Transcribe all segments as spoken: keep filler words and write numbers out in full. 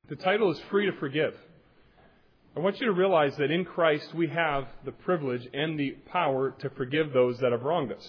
The title is Free to Forgive. I want you to realize that in Christ we have the privilege and the power to forgive those that have wronged us.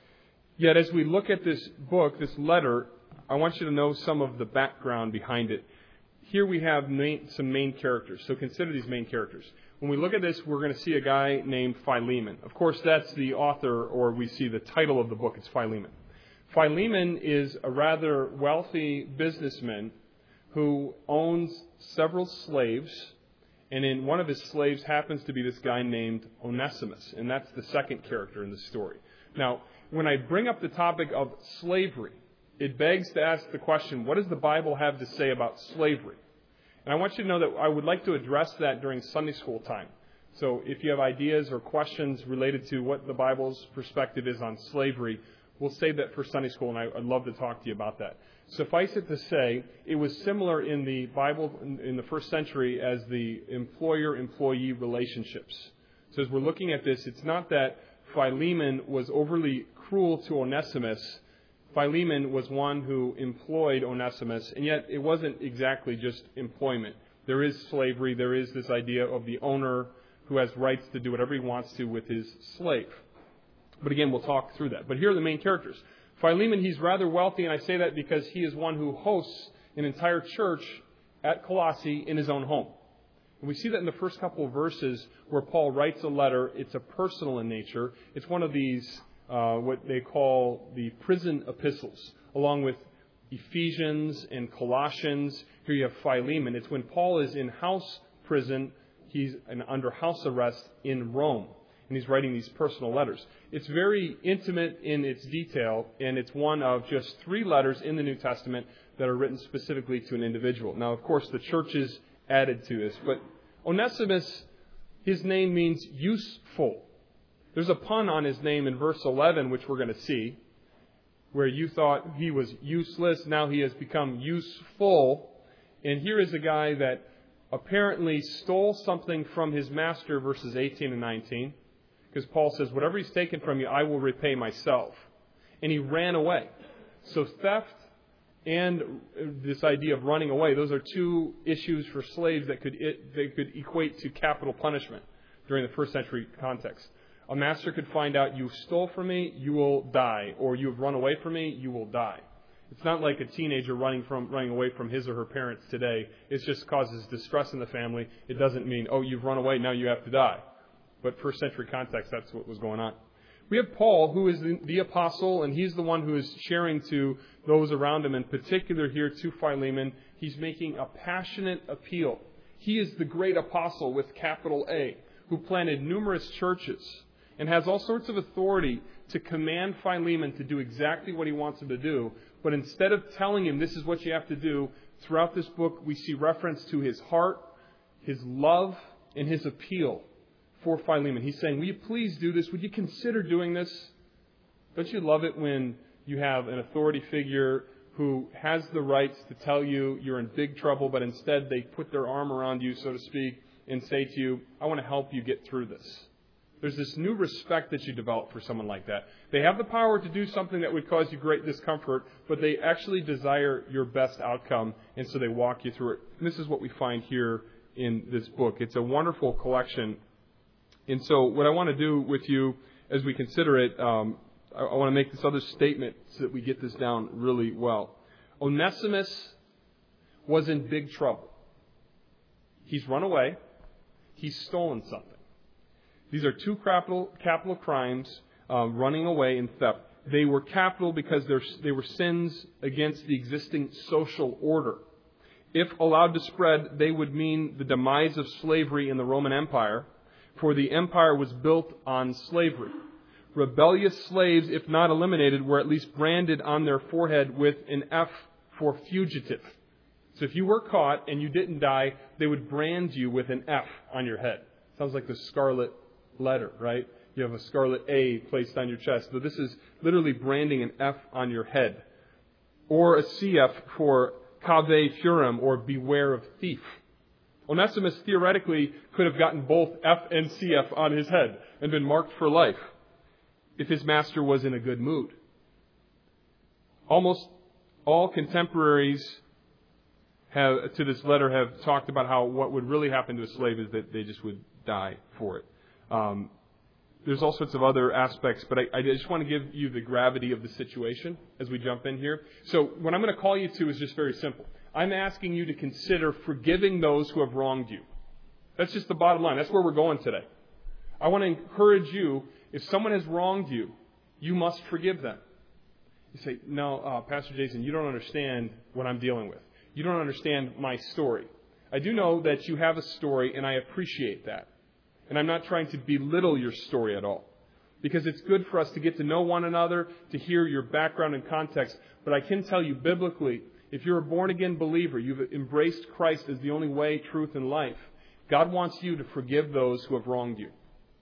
Yet as we look at this book, this letter, I want you to know some of the background behind it. Here we have main, some main characters, so consider these main characters. When we look at this, we're going to see a guy named Philemon. Of course, that's the author, or we see the title of the book, it's Philemon. Philemon is a rather wealthy businessman who owns several slaves, and in one of his slaves happens to be this guy named Onesimus, and that's the second character in the story. Now, when I bring up the topic of slavery, it begs to ask the question, what does the Bible have to say about slavery? And I want you to know that I would like to address that during Sunday school time. So if you have ideas or questions related to what the Bible's perspective is on slavery, we'll save that for Sunday school, and I'd love to talk to you about that. Suffice it to say, it was similar in the Bible in the first century as the employer-employee relationships. So as we're looking at this, it's not that Philemon was overly cruel to Onesimus. Philemon was one who employed Onesimus, and yet it wasn't exactly just employment. There is slavery. There is this idea of the owner who has rights to do whatever he wants to with his slave. But again, we'll talk through that. But here are the main characters. Philemon, he's rather wealthy, and I say that because he is one who hosts an entire church at Colossae in his own home. And we see that in the first couple of verses where Paul writes a letter. It's a personal in nature. It's one of these, uh, what they call the prison epistles, along with Ephesians and Colossians. Here you have Philemon. It's when Paul is in house prison, he's under house arrest in Rome. And he's writing these personal letters. It's very intimate in its detail, and it's one of just three letters in the New Testament that are written specifically to an individual. Now, of course, the church is added to this, but Onesimus, his name means useful. There's a pun on his name in verse eleven, which we're going to see, where you thought he was useless, now he has become useful. And here is a guy that apparently stole something from his master, verses eighteen and nineteen. Because Paul says, whatever he's taken from you, I will repay myself. And he ran away. So theft and this idea of running away, those are two issues for slaves that could they could equate to capital punishment during the first century context. A master could find out, you stole from me, you will die. Or you have run away from me, you will die. It's not like a teenager running from running away from his or her parents today. It just causes distress in the family. It doesn't mean, oh, you've run away, now you have to die. But first century context, that's what was going on. We have Paul, who is the, the apostle, and he's the one who is sharing to those around him, in particular here to Philemon. He's making a passionate appeal. He is the great apostle with capital A, who planted numerous churches and has all sorts of authority to command Philemon to do exactly what he wants him to do. But instead of telling him this is what you have to do, throughout this book we see reference to his heart, his love, and his appeal for Philemon. He's saying, will you please do this? Would you consider doing this? Don't you love it when you have an authority figure who has the rights to tell you you're in big trouble, but instead they put their arm around you, so to speak, and say to you, I want to help you get through this. There's this new respect that you develop for someone like that. They have the power to do something that would cause you great discomfort, but they actually desire your best outcome, and so they walk you through it. And this is what we find here in this book. It's a wonderful collection. And so what I want to do with you as we consider it, um, I, I want to make this other statement so that we get this down really well. Onesimus was in big trouble. He's run away. He's stolen something. These are two capital, capital crimes, uh, running away and theft. They were capital because they were sins against the existing social order. If allowed to spread, they would mean the demise of slavery in the Roman Empire. For the empire was built on slavery. Rebellious slaves, if not eliminated, were at least branded on their forehead with an F for fugitive. So if you were caught and you didn't die, they would brand you with an F on your head. Sounds like the scarlet letter, right? You have a scarlet A placed on your chest. But this is literally branding an F on your head. Or a C F for cave furum, or beware of thief. Onesimus theoretically could have gotten both F and C F on his head and been marked for life if his master was in a good mood. Almost all contemporaries have, to this letter have talked about how what would really happen to a slave is that they just would die for it. Um, there's all sorts of other aspects, but I, I just want to give you the gravity of the situation as we jump in here. So what I'm going to call you to is just very simple. I'm asking you to consider forgiving those who have wronged you. That's just the bottom line. That's where we're going today. I want to encourage you, if someone has wronged you, you must forgive them. You say, no, uh, Pastor Jason, you don't understand what I'm dealing with. You don't understand my story. I do know that you have a story, and I appreciate that. And I'm not trying to belittle your story at all. Because it's good for us to get to know one another, to hear your background and context. But I can tell you biblically, if you're a born-again believer, you've embraced Christ as the only way, truth, and life, God wants you to forgive those who have wronged you.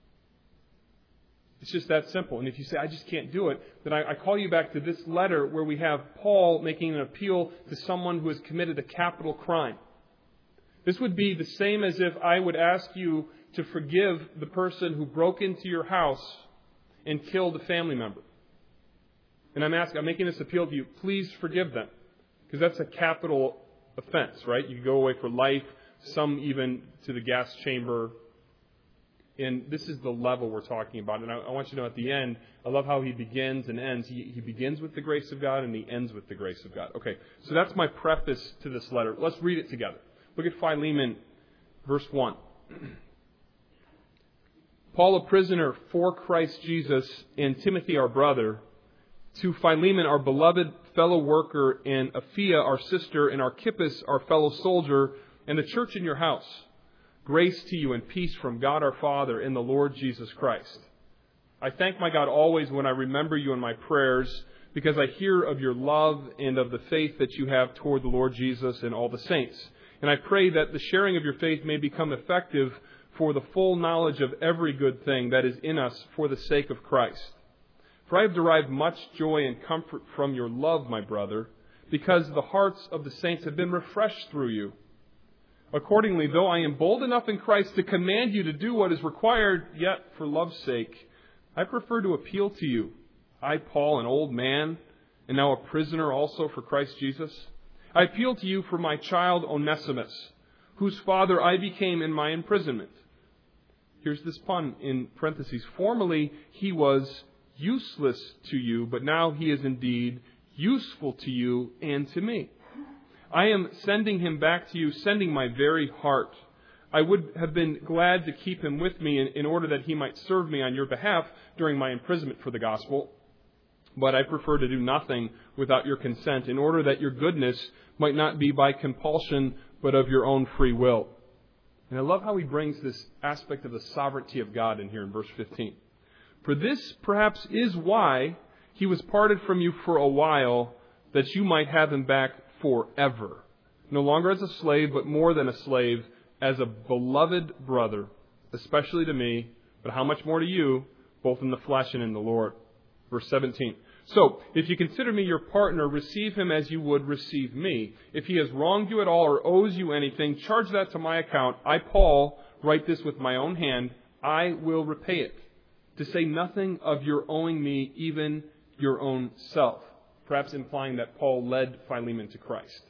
It's just that simple. And if you say, I just can't do it, then I, I call you back to this letter where we have Paul making an appeal to someone who has committed a capital crime. This would be the same as if I would ask you to forgive the person who broke into your house and killed a family member. And I'm asking, I'm making this appeal to you, please forgive them. Because that's a capital offense, right? You go away for life, some even to the gas chamber. And this is the level we're talking about. And I, I want you to know at the end, I love how he begins and ends. He, he begins with the grace of God and he ends with the grace of God. Okay, so that's my preface to this letter. Let's read it together. Look at Philemon, verse one. Paul, a prisoner for Christ Jesus, and Timothy, our brother, to Philemon, our beloved fellow worker, and Apphia, our sister, and Archippus, our fellow soldier, and the church in your house. Grace to you and peace from God our Father and the Lord Jesus Christ. I thank my God always when I remember you in my prayers, because I hear of your love and of the faith that you have toward the Lord Jesus and all the saints. And I pray that the sharing of your faith may become effective for the full knowledge of every good thing that is in us for the sake of Christ. For I have derived much joy and comfort from your love, my brother, because the hearts of the saints have been refreshed through you. Accordingly, though I am bold enough in Christ to command you to do what is required, yet for love's sake, I prefer to appeal to you. I, Paul, an old man, and now a prisoner also for Christ Jesus. I appeal to you for my child Onesimus, whose father I became in my imprisonment. Here's this pun in parentheses. Formerly he was useless to you, but now he is indeed useful to you and to me. I am sending him back to you, sending my very heart. I would have been glad to keep him with me in, in order that he might serve me on your behalf during my imprisonment for the gospel. But I prefer to do nothing without your consent, in order that your goodness might not be by compulsion, but of your own free will. And I love how he brings this aspect of the sovereignty of God in here in verse fifteen. For this perhaps is why he was parted from you for a while, that you might have him back forever. No longer as a slave, but more than a slave, as a beloved brother, especially to me, but how much more to you, both in the flesh and in the Lord. Verse seventeen. So, if you consider me your partner, receive him as you would receive me. If he has wronged you at all or owes you anything, charge that to my account. I, Paul, write this with my own hand. I will repay it. To say nothing of your owing me even your own self. Perhaps implying that Paul led Philemon to Christ.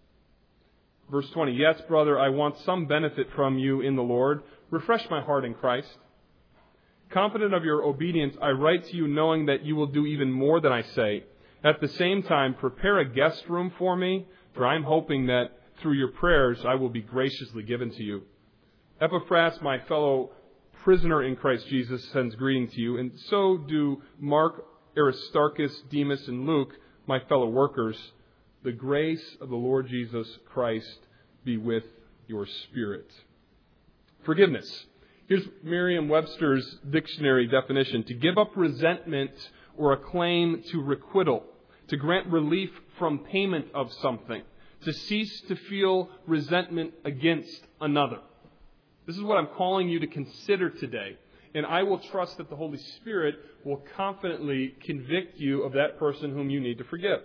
Verse twenty. Yes, brother, I want some benefit from you in the Lord. Refresh my heart in Christ. Confident of your obedience, I write to you knowing that you will do even more than I say. At the same time, prepare a guest room for me, for I am hoping that through your prayers I will be graciously given to you. Epaphras, my fellow prisoner in Christ Jesus, sends greeting to you, and so do Mark, Aristarchus, Demas, and Luke, my fellow workers. The grace of the Lord Jesus Christ be with your spirit. Forgiveness. Here's Merriam-Webster's dictionary definition. To give up resentment or a claim to requital. To grant relief from payment of something. To cease to feel resentment against another. This is what I'm calling you to consider today. And I will trust that the Holy Spirit will confidently convict you of that person whom you need to forgive.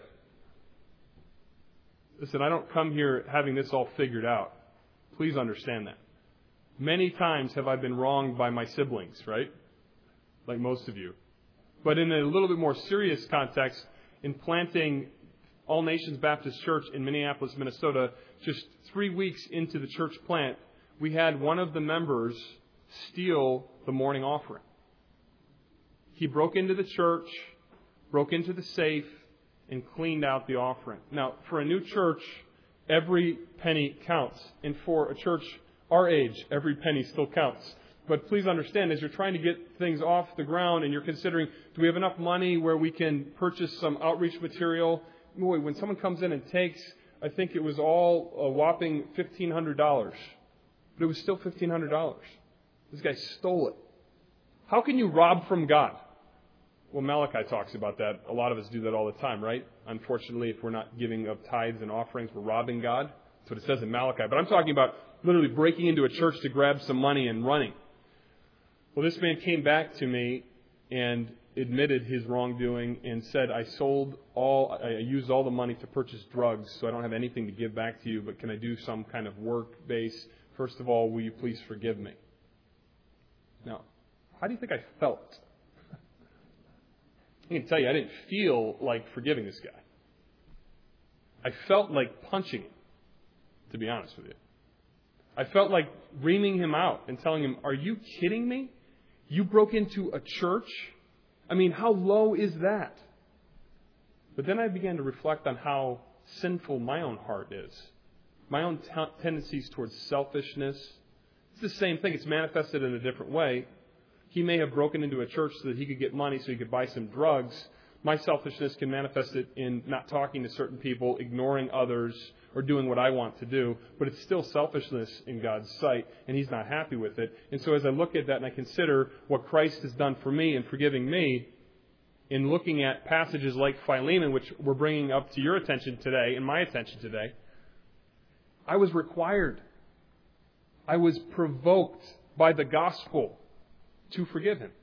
Listen, I don't come here having this all figured out. Please understand that. Many times have I been wronged by my siblings, right? Like most of you. But in a little bit more serious context, in planting All Nations Baptist Church in Minneapolis, Minnesota, just three weeks into the church plant, we had one of the members steal the morning offering. He broke into the church, broke into the safe, and cleaned out the offering. Now, for a new church, every penny counts. And for a church our age, every penny still counts. But please understand, as you're trying to get things off the ground and you're considering, do we have enough money where we can purchase some outreach material? Boy, when someone comes in and takes, I think it was all a whopping fifteen hundred dollars. But it was still fifteen hundred dollars. This guy stole it. How can you rob from God? Well, Malachi talks about that. A lot of us do that all the time, right? Unfortunately, if we're not giving of tithes and offerings, we're robbing God. That's what it says in Malachi. But I'm talking about literally breaking into a church to grab some money and running. Well, this man came back to me and admitted his wrongdoing and said, I sold all, I used all the money to purchase drugs, so I don't have anything to give back to you, but can I do some kind of work base? First of all, will you please forgive me? Now, how do you think I felt? I can tell you, I didn't feel like forgiving this guy. I felt like punching him, to be honest with you. I felt like reaming him out and telling him, are you kidding me? You broke into a church? I mean, how low is that? But then I began to reflect on how sinful my own heart is. My own t- tendencies towards selfishness. It's the same thing. It's manifested in a different way. He may have broken into a church so that he could get money so he could buy some drugs. My selfishness can manifest it in not talking to certain people, ignoring others, or doing what I want to do. But it's still selfishness in God's sight, and He's not happy with it. And so as I look at that and I consider what Christ has done for me in forgiving me, in looking at passages like Philemon, which we're bringing up to your attention today, and my attention today, I was required, I was provoked by the gospel to forgive him.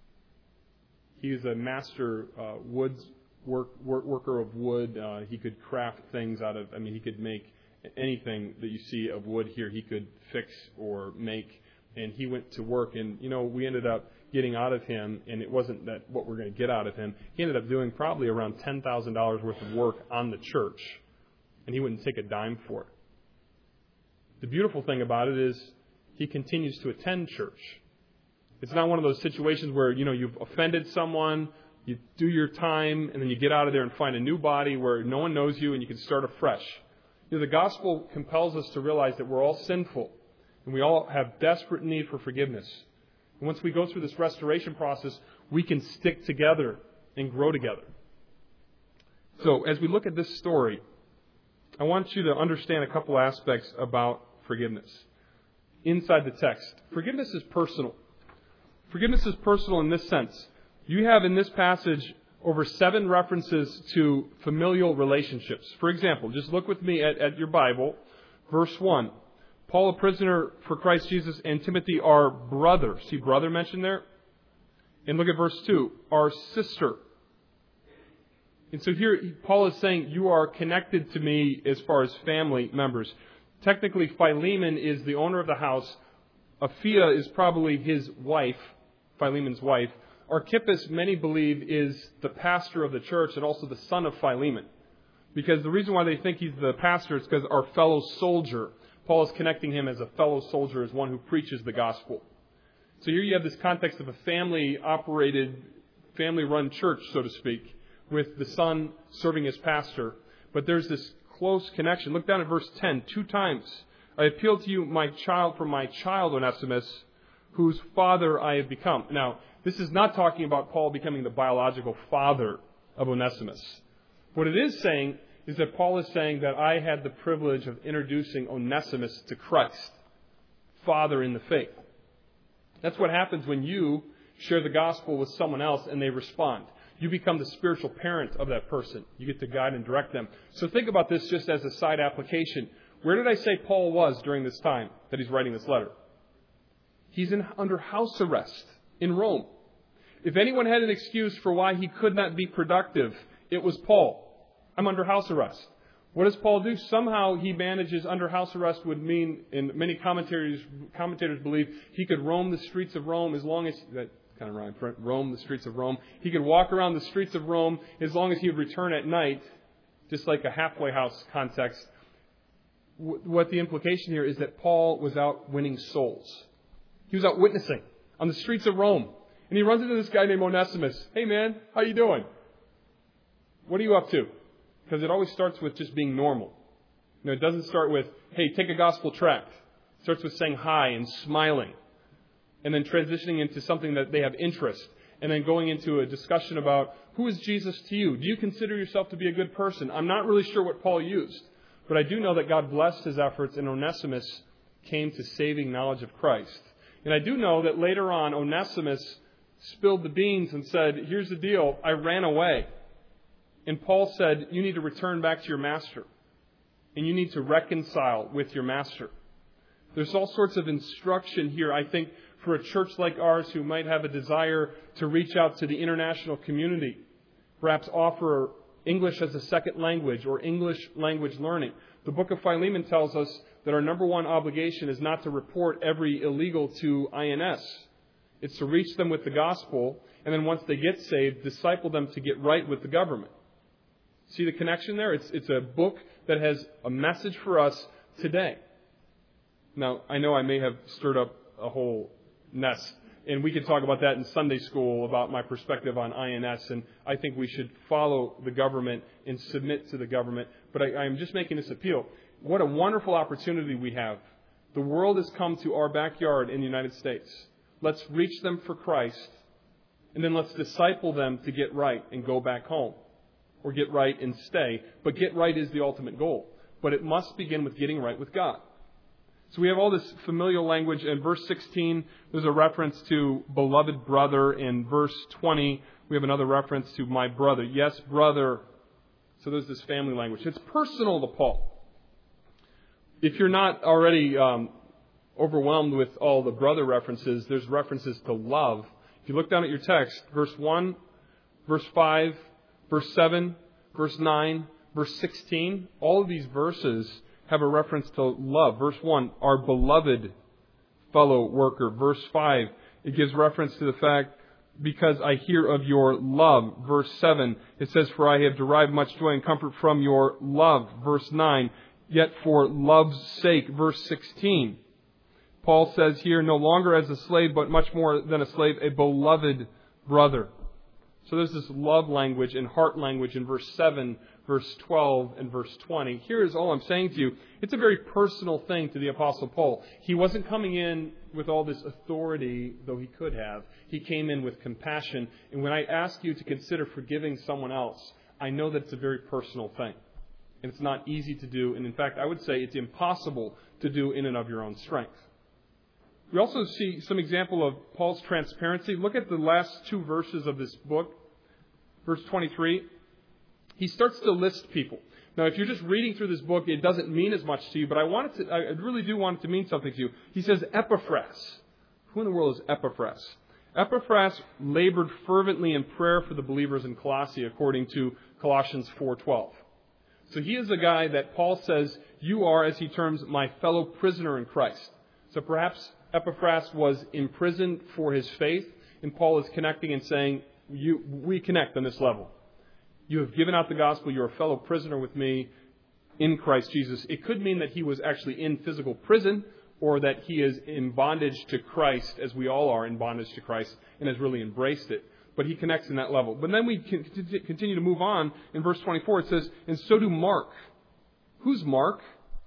He is a master uh, woods work, work, worker of wood. Uh, he could craft things out of, I mean, he could make anything that you see of wood here, he could fix or make. And he went to work, and, you know, we ended up getting out of him, and it wasn't that what we're going to get out of him. He ended up doing probably around ten thousand dollars worth of work on the church, and he wouldn't take a dime for it. The beautiful thing about it is he continues to attend church. It's not one of those situations where, you know, you've offended someone, you do your time, and then you get out of there and find a new body where no one knows you and you can start afresh. You know, the gospel compels us to realize that we're all sinful and we all have desperate need for forgiveness. And once we go through this restoration process, we can stick together and grow together. So as we look at this story, I want you to understand a couple aspects about forgiveness. Inside the text, forgiveness is personal. Forgiveness is personal in this sense. You have in this passage over seven references to familial relationships. For example, just look with me at, at your Bible, verse one. Paul, a prisoner for Christ Jesus, and Timothy are brother. See brother mentioned there? And look at verse two, our sister. And so here Paul is saying, you are connected to me as far as family members. Technically, Philemon is the owner of the house. Apphia is probably his wife, Philemon's wife. Archippus, many believe, is the pastor of the church and also the son of Philemon. Because the reason why they think he's the pastor is because our fellow soldier. Paul is connecting him as a fellow soldier, as one who preaches the gospel. So here you have this context of a family-operated, family-run church, so to speak, with the son serving as pastor. But there's this close connection. Look down at verse ten. Two times, I appeal to you, my child, for my child Onesimus, whose father I have become. Now, this is not talking about Paul becoming the biological father of Onesimus. What it is saying is that Paul is saying that I had the privilege of introducing Onesimus to Christ, father in the faith. That's what happens when you share the gospel with someone else and they respond. You become the spiritual parent of that person. You get to guide and direct them. So think about this just as a side application. Where did I say Paul was during this time that he's writing this letter? He's in, under house arrest in Rome. If anyone had an excuse for why he could not be productive, it was Paul. I'm under house arrest. What does Paul do? Somehow he manages, under house arrest would mean, and many commentators commentators believe, he could roam the streets of Rome as long as, that kind of rhymes, roam the streets of Rome. He could walk around the streets of Rome as long as he would return at night just like a halfway house context, w- what the implication here is that Paul was out winning souls. He was out witnessing on the streets of Rome. And he runs into this guy named Onesimus. Hey man, how you doing? What are you up to? Because it always starts with just being normal. You know, it doesn't start with, hey, take a gospel tract. It starts with saying hi and smiling. And then transitioning into something that they have interest. And then going into a discussion about, who is Jesus to you? Do you consider yourself to be a good person? I'm not really sure what Paul used. But I do know that God blessed his efforts and Onesimus came to saving knowledge of Christ. And I do know that later on, Onesimus spilled the beans and said, here's the deal, I ran away. And Paul said, you need to return back to your master. And you need to reconcile with your master. There's all sorts of instruction here, I think, for a church like ours who might have a desire to reach out to the international community. Perhaps offer English as a second language or English language learning. The book of Philemon tells us that our number one obligation is not to report every illegal to I N S. It's to reach them with the gospel, and then once they get saved, disciple them to get right with the government. See the connection there? It's, it's a book that has a message for us today. Now, I know I may have stirred up a whole nest, and we could talk about that in Sunday school about my perspective on I N S, and I think we should follow the government and submit to the government. But I, I'm just making this appeal. What a wonderful opportunity we have. The world has come to our backyard in the United States. Let's reach them for Christ, and then let's disciple them to get right and go back home. Or get right and stay. But get right is the ultimate goal. But it must begin with getting right with God. So we have all this familial language. In verse sixteen, there's a reference to beloved brother. In verse twenty, we have another reference to my brother. Yes, brother. So there's this family language. It's personal to Paul. If you're not already um, overwhelmed with all the brother references, there's references to love. If you look down at your text, verse one, verse five, verse seven, verse nine, verse sixteen, all of these verses have a reference to love. Verse one, our beloved fellow worker. Verse five, it gives reference to the fact, because I hear of your love. Verse seven, it says, for I have derived much joy and comfort from your love. Verse nine, yet for love's sake. Verse sixteen, Paul says here, no longer as a slave, but much more than a slave, a beloved brother. So there's this love language and heart language in verse seven, verse twelve, and verse twenty. Here is all I'm saying to you. It's a very personal thing to the Apostle Paul. He wasn't coming in with all this authority, though he could have. He came in with compassion. And when I ask you to consider forgiving someone else, I know that it's a very personal thing. And it's not easy to do. And in fact, I would say it's impossible to do in and of your own strength. We also see some example of Paul's transparency. Look at the last two verses of this book. Verse twenty-three. He starts to list people. Now, if you're just reading through this book, it doesn't mean as much to you, but I want it to, I really do want it to mean something to you. He says Epaphras. Who in the world is Epaphras? Epaphras labored fervently in prayer for the believers in Colossae, according to Colossians four twelve. So he is a guy that Paul says, you are, as he terms, my fellow prisoner in Christ. So perhaps Epaphras was imprisoned for his faith, and Paul is connecting and saying, you, we connect on this level. You have given out the gospel. You're a fellow prisoner with me in Christ Jesus. It could mean that he was actually in physical prison, or that he is in bondage to Christ, as we all are in bondage to Christ, and has really embraced it. But he connects in that level. But then we continue to move on. In verse twenty-four, it says, and so do Mark. Who's Mark?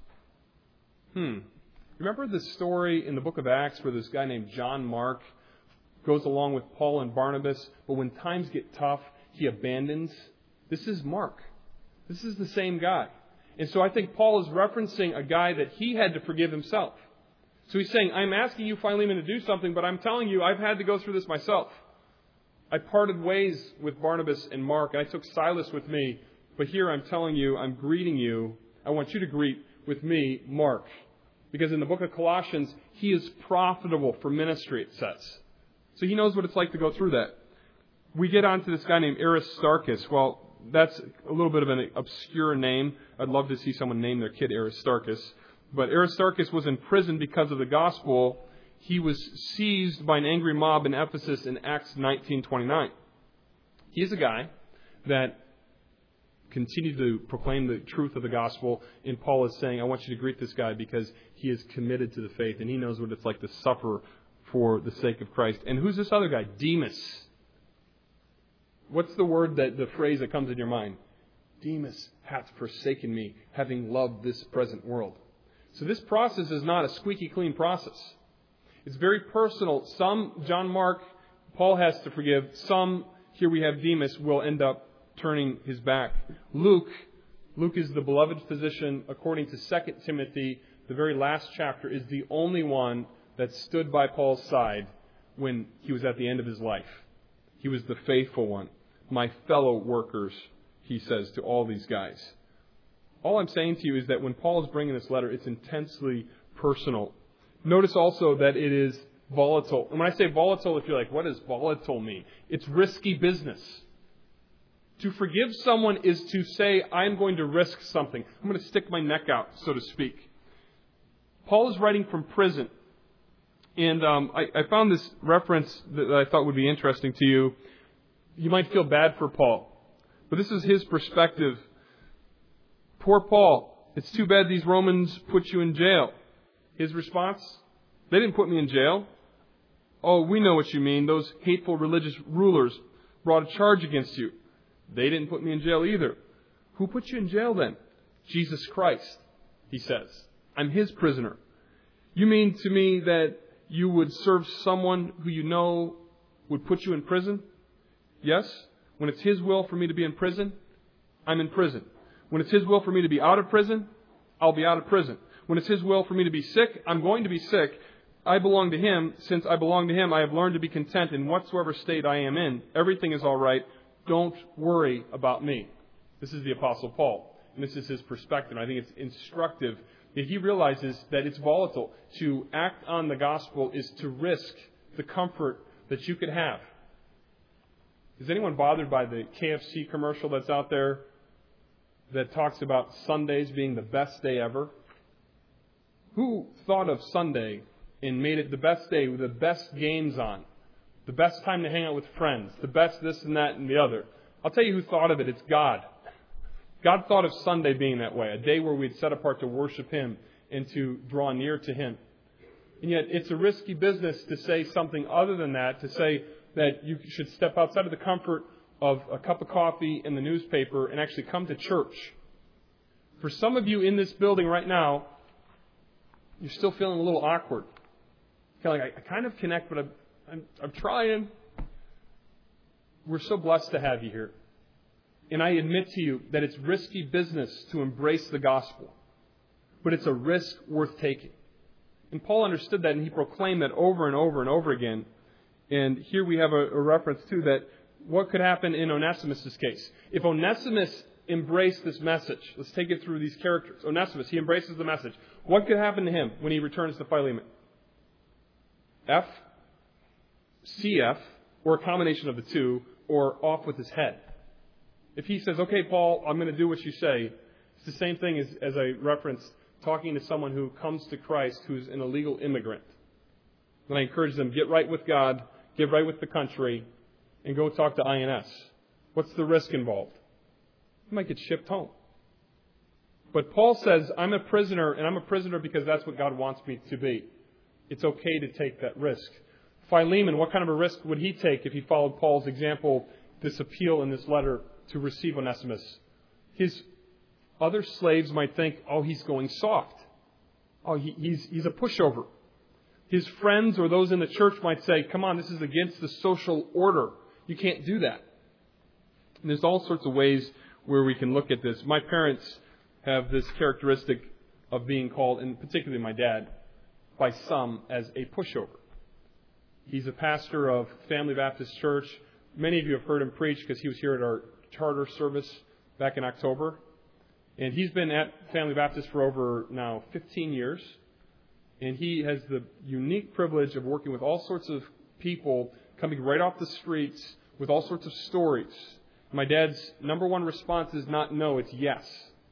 Hmm. Remember the story in the book of Acts where this guy named John Mark goes along with Paul and Barnabas, but when times get tough, he abandons? This is Mark. This is the same guy. And so I think Paul is referencing a guy that he had to forgive himself. So he's saying, I'm asking you, Philemon, to do something, but I'm telling you, I've had to go through this myself. I parted ways with Barnabas and Mark, and I took Silas with me. But here I'm telling you, I'm greeting you. I want you to greet with me, Mark. Because in the book of Colossians, he is profitable for ministry, it says. So he knows what it's like to go through that. We get on to this guy named Aristarchus. Well, that's a little bit of an obscure name. I'd love to see someone name their kid Aristarchus. But Aristarchus was in prison because of the gospel. He was seized by an angry mob in Ephesus in Acts nineteen twenty-nine. He's a guy that continue to proclaim the truth of the gospel. And Paul is saying, I want you to greet this guy because he is committed to the faith and he knows what it's like to suffer for the sake of Christ. And who's this other guy? Demas. What's the word, that the phrase that comes in your mind? Demas hath forsaken me, having loved this present world. So this process is not a squeaky clean process. It's very personal. Some, John Mark, Paul has to forgive. Some, here we have Demas, will end up turning his back. Luke, Luke is the beloved physician. According to Second Timothy, the very last chapter, is the only one that stood by Paul's side when he was at the end of his life. He was the faithful one. My fellow workers, he says to all these guys. All I'm saying to you is that when Paul is bringing this letter, it's intensely personal. Notice also that it is volatile. And when I say volatile, if you're like, what does volatile mean? It's risky business. To forgive someone is to say, I'm going to risk something. I'm going to stick my neck out, so to speak. Paul is writing from prison. And um, I, I found this reference that I thought would be interesting to you. You might feel bad for Paul. But this is his perspective. Poor Paul, it's too bad these Romans put you in jail. His response, they didn't put me in jail. Oh, we know what you mean. Those hateful religious rulers brought a charge against you. They didn't put me in jail either. Who put you in jail then? Jesus Christ, he says. I'm his prisoner. You mean to me that you would serve someone who you know would put you in prison? Yes. When it's his will for me to be in prison, I'm in prison. When it's his will for me to be out of prison, I'll be out of prison. When it's his will for me to be sick, I'm going to be sick. I belong to him. Since I belong to him, I have learned to be content in whatsoever state I am in. Everything is all right. Don't worry about me. This is the Apostle Paul. And this is his perspective. I think it's instructive that he realizes that it's volatile. To act on the gospel is to risk the comfort that you could have. Is anyone bothered by the K F C commercial that's out there that talks about Sundays being the best day ever? Who thought of Sunday and made it the best day with the best games on? The best time to hang out with friends. The best this and that and the other. I'll tell you who thought of it. It's God. God thought of Sunday being that way. A day where we'd set apart to worship Him and to draw near to Him. And yet it's a risky business to say something other than that. To say that you should step outside of the comfort of a cup of coffee and the newspaper and actually come to church. For some of you in this building right now, you're still feeling a little awkward. Kind of like, I, I kind of connect, but I'm, I'm, I'm trying. We're so blessed to have you here. And I admit to you that it's risky business to embrace the gospel. But it's a risk worth taking. And Paul understood that, and he proclaimed that over and over and over again. And here we have a, a reference to that. What could happen in Onesimus' case? If Onesimus embraced this message, let's take it through these characters. Onesimus, he embraces the message. What could happen to him when he returns to Philemon? F, C F, or a combination of the two, or off with his head. If he says, okay, Paul, I'm going to do what you say, it's the same thing as, as I referenced talking to someone who comes to Christ who's an illegal immigrant. And I encourage them, get right with God, get right with the country, and go talk to I N S. What's the risk involved? You might get shipped home. But Paul says, I'm a prisoner, and I'm a prisoner because that's what God wants me to be. It's okay to take that risk. Philemon, what kind of a risk would he take if he followed Paul's example, this appeal in this letter to receive Onesimus? His other slaves might think, oh, he's going soft. Oh, he, he's, he's a pushover. His friends or those in the church might say, come on, this is against the social order. You can't do that. And there's all sorts of ways where we can look at this. My parents have this characteristic of being called, and particularly my dad, by some as a pushover. He's a pastor of Family Baptist Church. Many of you have heard him preach because he was here at our charter service back in October. And he's been at Family Baptist for over now fifteen years. And he has the unique privilege of working with all sorts of people coming right off the streets with all sorts of stories. My dad's number one response is not no, it's yes.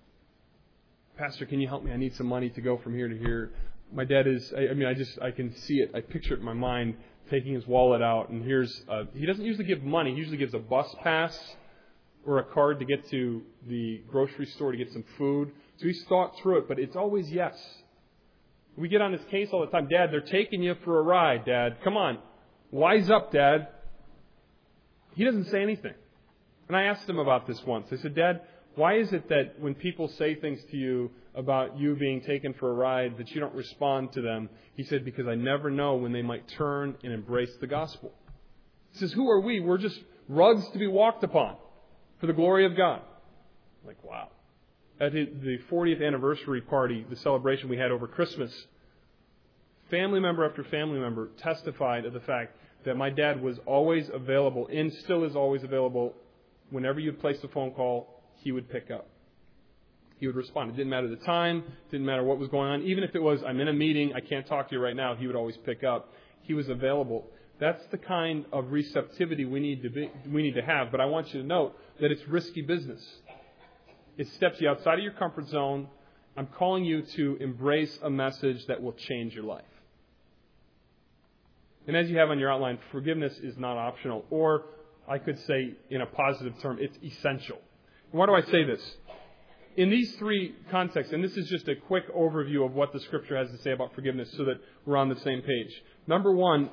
Pastor, can you help me? I need some money to go from here to here. My dad is, I, I mean, I just, I can see it. I picture it in my mind, taking his wallet out. And here's, uh, he doesn't usually give money. He usually gives a bus pass or a card to get to the grocery store to get some food. So he's thought through it, but it's always yes. We get on his case all the time. Dad, they're taking you for a ride, Dad. Come on. Wise up, Dad. He doesn't say anything. And I asked him about this once. I said, Dad, why is it that when people say things to you about you being taken for a ride that you don't respond to them? He said, because I never know when they might turn and embrace the gospel. He says, who are we? We're just rugs to be walked upon for the glory of God. I'm like, wow. At the fortieth anniversary party, the celebration we had over Christmas, family member after family member testified of the fact that my dad was always available and still is always available. Whenever you'd place a phone call, he would pick up. He would respond. It didn't matter the time, didn't matter what was going on. Even if it was, I'm in a meeting, I can't talk to you right now, he would always pick up. He was available. That's the kind of receptivity we need to be, we need to have. But I want you to note that it's risky business. It steps you outside of your comfort zone. I'm calling you to embrace a message that will change your life. And as you have on your outline, forgiveness is not optional. Or I could say in a positive term, it's essential. And why do I say this? In these three contexts, and this is just a quick overview of what the Scripture has to say about forgiveness so that we're on the same page. Number one,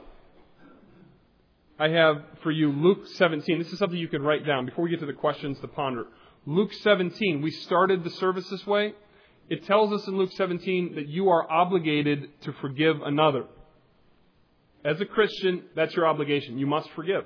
I have for you Luke seventeen. This is something you can write down before we get to the questions to ponder. Luke seventeen, we started the service this way. It tells us in Luke seventeen that you are obligated to forgive another. As a Christian, that's your obligation. You must forgive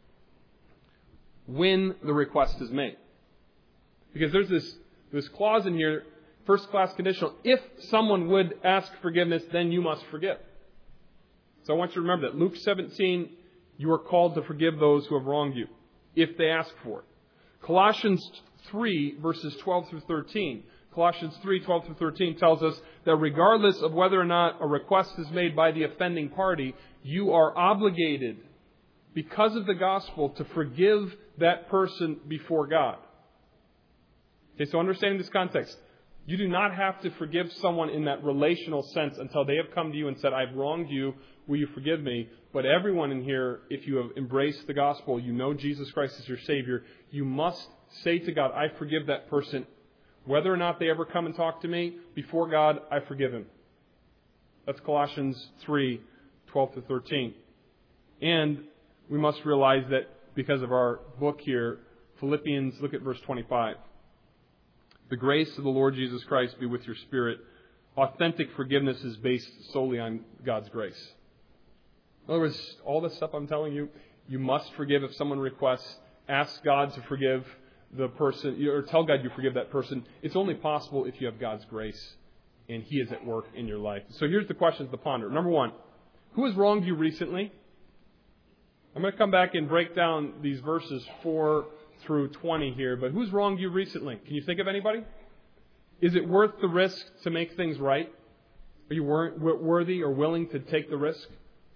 when the request is made. Because there's this, this clause in here, first class conditional. If someone would ask forgiveness, then you must forgive. So I want you to remember that. Luke seventeen, you are called to forgive those who have wronged you, if they ask for it. Colossians three, verses twelve through thirteen. Colossians three, twelve through thirteen tells us that regardless of whether or not a request is made by the offending party, you are obligated, because of the gospel, to forgive that person before God. Okay, so understanding this context, you do not have to forgive someone in that relational sense until they have come to you and said, I've wronged you, will you forgive me? But everyone in here, if you have embraced the gospel, you know Jesus Christ is your Savior, you must say to God, I forgive that person. Whether or not they ever come and talk to me, before God, I forgive him. That's Colossians three, twelve to thirteen. And we must realize that because of our book here, Philippians, look at verse twenty-five. The grace of the Lord Jesus Christ be with your spirit. Authentic forgiveness is based solely on God's grace. In other words, all this stuff I'm telling you, you must forgive if someone requests. Ask God to forgive the person, or tell God you forgive that person. It's only possible if you have God's grace and He is at work in your life. So here's the questions to ponder. Number one, who has wronged you recently? I'm going to come back and break down these verses four through twenty here, but who's wronged you recently? Can you think of anybody? Is it worth the risk to make things right? Are you worthy or willing to take the risk?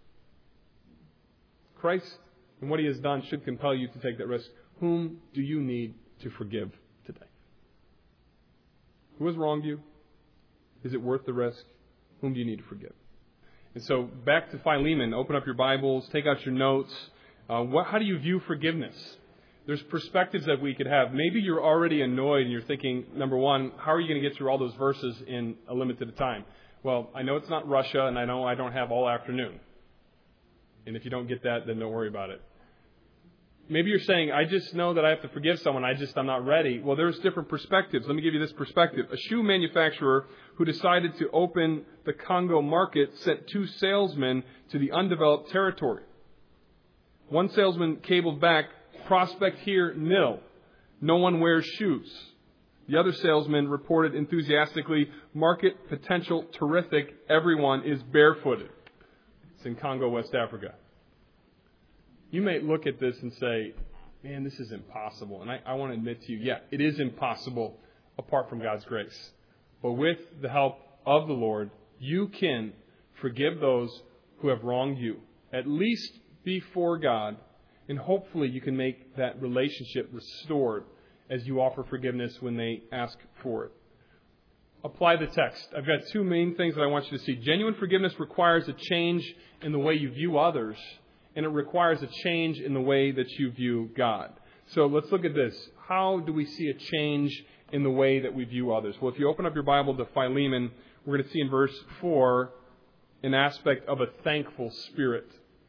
Christ and what He has done should compel you to take that risk. Whom do you need to forgive today? Who has wronged you? Is it worth the risk? Whom do you need to forgive? And so back to Philemon. Open up your Bibles. Take out your notes. Uh, what, how do you view forgiveness? There's perspectives that we could have. Maybe you're already annoyed and you're thinking, number one, how are you going to get through all those verses in a limited time? Well, I know it's not Russia, and I know I don't have all afternoon. And if you don't get that, then don't worry about it. Maybe you're saying, I just know that I have to forgive someone. I just, I'm not ready. Well, there's different perspectives. Let me give you this perspective. A shoe manufacturer who decided to open the Congo market sent two salesmen to the undeveloped territory. One salesman cabled back, prospect here, nil. No one wears shoes. The other salesman reported enthusiastically, market potential terrific. Everyone is barefooted. It's in Congo, West Africa. You may look at this and say, man, this is impossible. And I, I want to admit to you, yeah, it is impossible apart from God's grace. But with the help of the Lord, you can forgive those who have wronged you, at least before God, and hopefully you can make that relationship restored as you offer forgiveness when they ask for it. Apply the text. I've got two main things that I want you to see. Genuine forgiveness requires a change in the way you view others, and it requires a change in the way that you view God. So let's look at this. how do we see a change in the way that we view others? Well, if you open up your Bible to Philemon, we're going to see in verse four an aspect of a thankful spirit.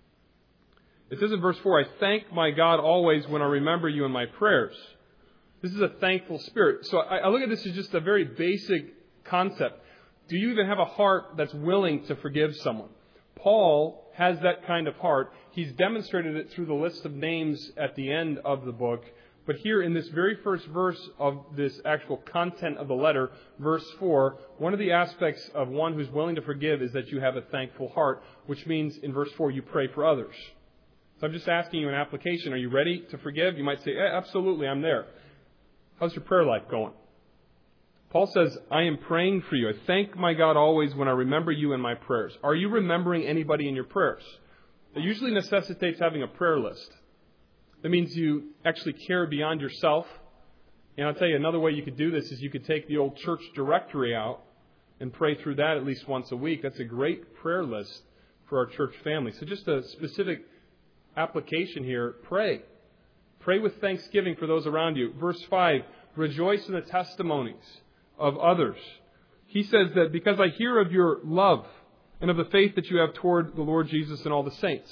It says in verse four, I thank my God always when I remember you in my prayers. This is a thankful spirit. So I, I look at this as just a very basic concept. Do you even have a heart that's willing to forgive someone? Paul has that kind of heart. He's demonstrated it through the list of names at the end of the book. But here in this very first verse of this actual content of the letter, verse four, one of the aspects of one who's willing to forgive is that you have a thankful heart, which means in verse four you pray for others. So I'm just asking you an application. Are you ready to forgive? You might say, eh, absolutely, I'm there. How's your prayer life going? Paul says, I am praying for you. I thank my God always when I remember you in my prayers. Are you remembering anybody in your prayers? It usually necessitates having a prayer list. That means you actually care beyond yourself. And I'll tell you, another way you could do this is you could take the old church directory out and pray through that at least once a week. That's a great prayer list for our church family. So just a specific application here, pray. Pray with thanksgiving for those around you. Verse five, rejoice in the testimonies of others. He says that because I hear of your love and of the faith that you have toward the Lord Jesus and all the saints.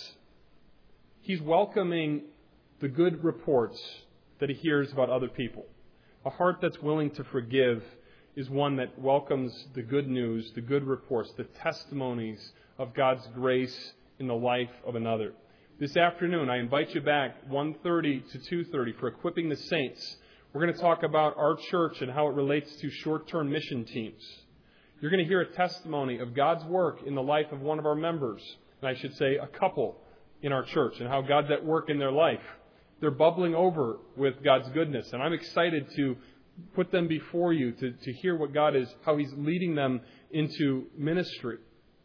He's welcoming the good reports that he hears about other people. A heart that's willing to forgive is one that welcomes the good news, the good reports, the testimonies of God's grace in the life of another. This afternoon, I invite you back one thirty to two thirty for Equipping the Saints. We're going to talk about our church and how it relates to short-term mission teams. You're going to hear a testimony of God's work in the life of one of our members, and I should say a couple in our church, and how God's at work in their life. They're bubbling over with God's goodness, and I'm excited to put them before you to, to hear what God is, how He's leading them into ministry.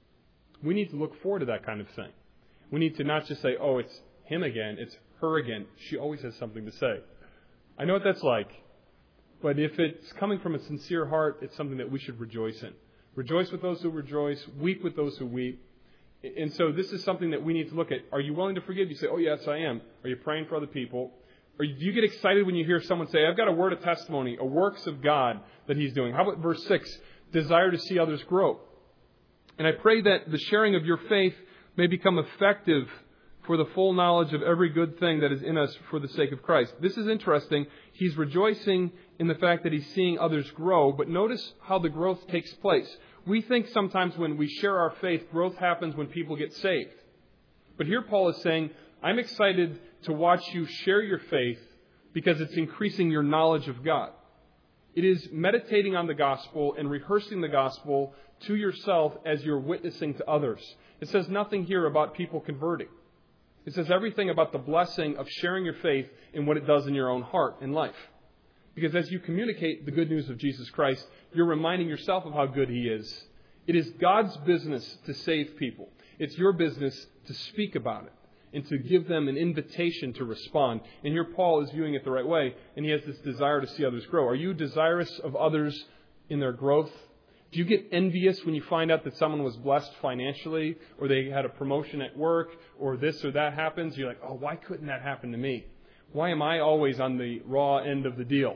We need to look forward to that kind of thing. We need to not just say, oh, it's him again, it's her again. She always has something to say. I know what that's like. But if it's coming from a sincere heart, it's something that we should rejoice in. Rejoice with those who rejoice. Weep with those who weep. And so this is something that we need to look at. Are you willing to forgive? You say, oh, yes, I am. Are you praying for other people? Or do you get excited when you hear someone say, I've got a word of testimony, a works of God that He's doing? How about verse six? Desire to see others grow. And I pray that the sharing of your faith may become effective for the full knowledge of every good thing that is in us for the sake of Christ. This is interesting. He's rejoicing in the fact that he's seeing others grow, but notice how the growth takes place. We think sometimes when we share our faith, growth happens when people get saved. But here Paul is saying, I'm excited to watch you share your faith because it's increasing your knowledge of God. It is meditating on the gospel and rehearsing the gospel to yourself as you're witnessing to others. It says nothing here about people converting. It says everything about the blessing of sharing your faith and what it does in your own heart and life. Because as you communicate the good news of Jesus Christ, you're reminding yourself of how good He is. It is God's business to save people. It's your business to speak about it and to give them an invitation to respond. And here Paul is viewing it the right way, and he has this desire to see others grow. Are you desirous of others in their growth? Do you get envious when you find out that someone was blessed financially, or they had a promotion at work, or this or that happens? You're like, oh, why couldn't that happen to me? Why am I always on the raw end of the deal?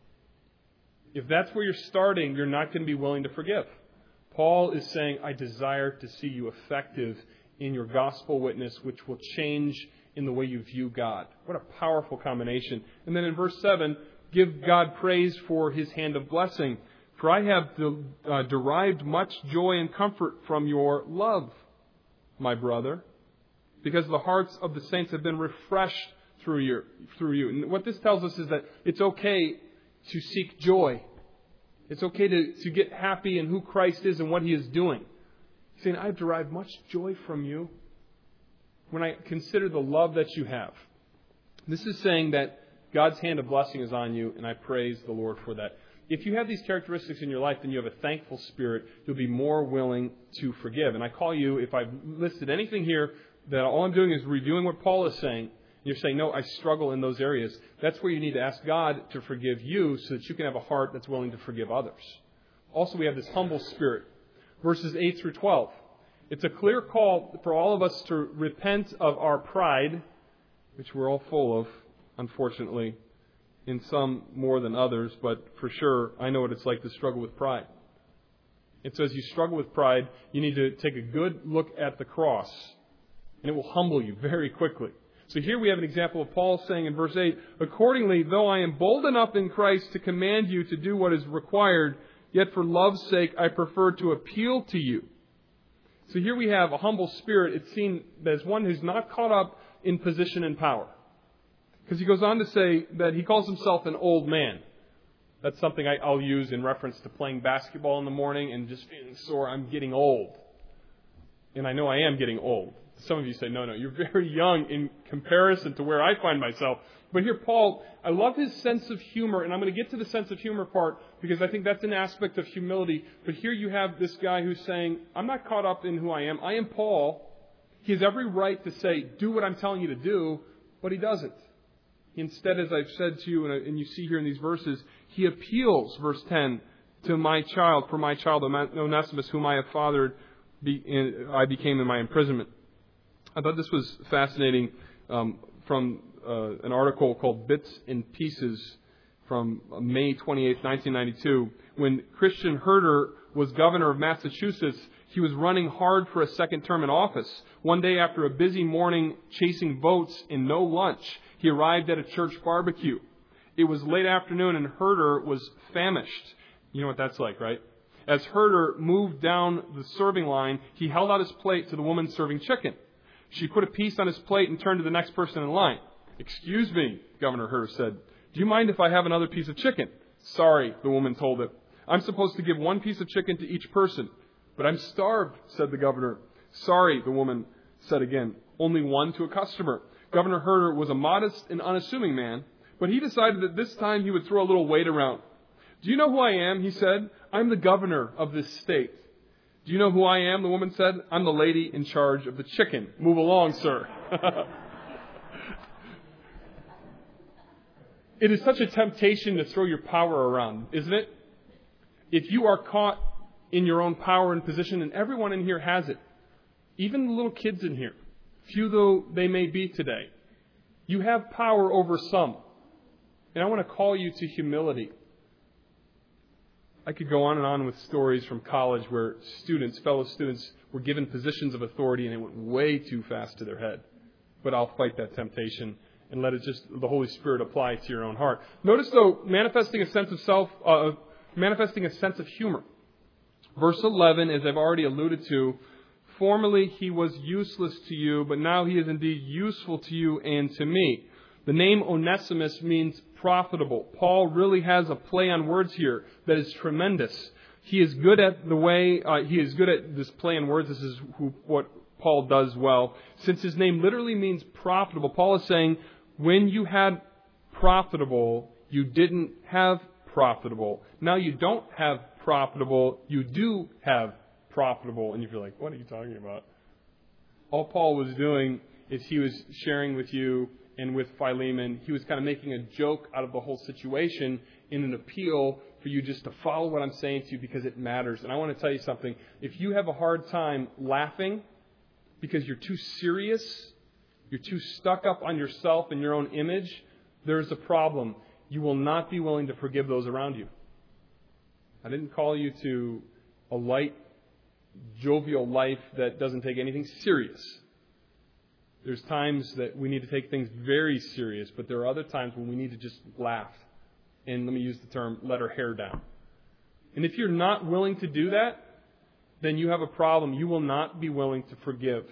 If that's where you're starting, you're not going to be willing to forgive. Paul is saying, I desire to see you effective in your gospel witness, which will change in the way you view God. What a powerful combination. And then in verse seven, give God praise for His hand of blessing. For I have de- uh, derived much joy and comfort from your love, my brother, because the hearts of the saints have been refreshed through your through you. And what this tells us is that it's okay to seek joy. It's okay to, to get happy in who Christ is and what He is doing. He's saying, I've derived much joy from you when I consider the love that you have. This is saying that God's hand of blessing is on you, and I praise the Lord for that. If you have these characteristics in your life, then you have a thankful spirit. You'll be more willing to forgive. And I call you, if I've listed anything here, that all I'm doing is reviewing what Paul is saying. And you're saying, no, I struggle in those areas. That's where you need to ask God to forgive you so that you can have a heart that's willing to forgive others. Also, we have this humble spirit. Verses eight through twelve. It's a clear call for all of us to repent of our pride, which we're all full of, unfortunately, in some more than others, but for sure, I know what it's like to struggle with pride. And so as you struggle with pride, you need to take a good look at the cross, and it will humble you very quickly. So here we have an example of Paul saying in verse eight, "Accordingly, though I am bold enough in Christ to command you to do what is required, yet for love's sake I prefer to appeal to you." So here we have a humble spirit. It's seen as one who's not caught up in position and power. Because he goes on to say that he calls himself an old man. That's something I, I'll use in reference to playing basketball in the morning and just feeling sore. I'm getting old. And I know I am getting old. Some of you say, no, no, you're very young in comparison to where I find myself. But here, Paul, I love his sense of humor, and I'm going to get to the sense of humor part because I think that's an aspect of humility. But here you have this guy who's saying, I'm not caught up in who I am. I am Paul. He has every right to say, do what I'm telling you to do, but he doesn't. Instead, as I've said to you, and you see here in these verses, he appeals, verse ten, to my child, for my child Onesimus, whom I have fathered, I became in my imprisonment. I thought this was fascinating um, from uh, an article called Bits and Pieces from May twenty-eighth, nineteen ninety-two. When Christian Herter was governor of Massachusetts, he was running hard for a second term in office. One day after a busy morning chasing votes and no lunch, he arrived at a church barbecue. It was late afternoon and Herter was famished. You know what that's like, right? As Herter moved down the serving line, he held out his plate to the woman serving chicken. She put a piece on his plate and turned to the next person in line. "Excuse me," Governor Herter said. "Do you mind if I have another piece of chicken?" "Sorry," the woman told him. "I'm supposed to give one piece of chicken to each person." "But I'm starved," said the governor. "Sorry," the woman said again. "Only one to a customer." Governor Herter was a modest and unassuming man, but he decided that this time he would throw a little weight around. "Do you know who I am?" he said. "I'm the governor of this state." "Do you know who I am?" the woman said. "I'm the lady in charge of the chicken. Move along, sir." It is such a temptation to throw your power around, isn't it? If you are caught in your own power and position, and everyone in here has it, even the little kids in here, few though they may be today, you have power over some. And I want to call you to humility. I could go on and on with stories from college where students, fellow students, were given positions of authority and it went way too fast to their head. But I'll fight that temptation and let it just, the Holy Spirit, apply to your own heart. Notice, though, manifesting a sense of self, uh, manifesting a sense of humor. Verse eleven, as I've already alluded to, "Formerly he was useless to you, but now he is indeed useful to you and to me." The name Onesimus means profitable. Paul really has a play on words here that is tremendous. He is good at the way, uh, he is good at this play on words. This is who, what Paul does well. Since his name literally means profitable, Paul is saying, when you had profitable, you didn't have profitable. Now you don't have profitable, you do have profitable. And you're like, what are you talking about? All Paul was doing is he was sharing with you and with Philemon, he was kind of making a joke out of the whole situation in an appeal for you just to follow what I'm saying to you because it matters. And I want to tell you something. If you have a hard time laughing because you're too serious, you're too stuck up on yourself and your own image, there's a problem. You will not be willing to forgive those around you. I didn't call you to a light, jovial life that doesn't take anything serious. There's times that we need to take things very serious, but there are other times when we need to just laugh. And let me use the term, let our hair down. And if you're not willing to do that, then you have a problem. You will not be willing to forgive.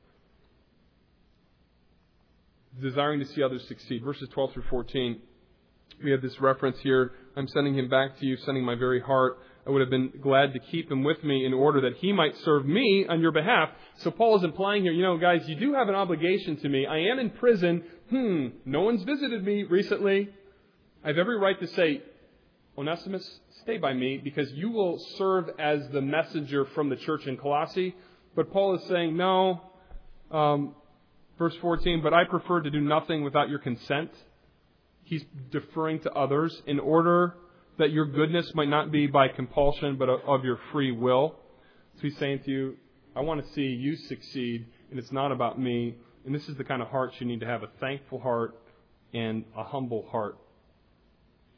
Desiring to see others succeed. Verses twelve through fourteen. We have this reference here. I'm sending him back to you, sending my very heart. I would have been glad to keep him with me in order that he might serve me on your behalf. So Paul is implying here, you know, guys, you do have an obligation to me. I am in prison. Hmm, no one's visited me recently. I have every right to say, Onesimus, stay by me because you will serve as the messenger from the church in Colossae. But Paul is saying, no, um, verse fourteen, but I prefer to do nothing without your consent. He's deferring to others in order that your goodness might not be by compulsion, but of your free will. So he's saying to you, I want to see you succeed, and it's not about me. And this is the kind of heart you need to have, a thankful heart and a humble heart.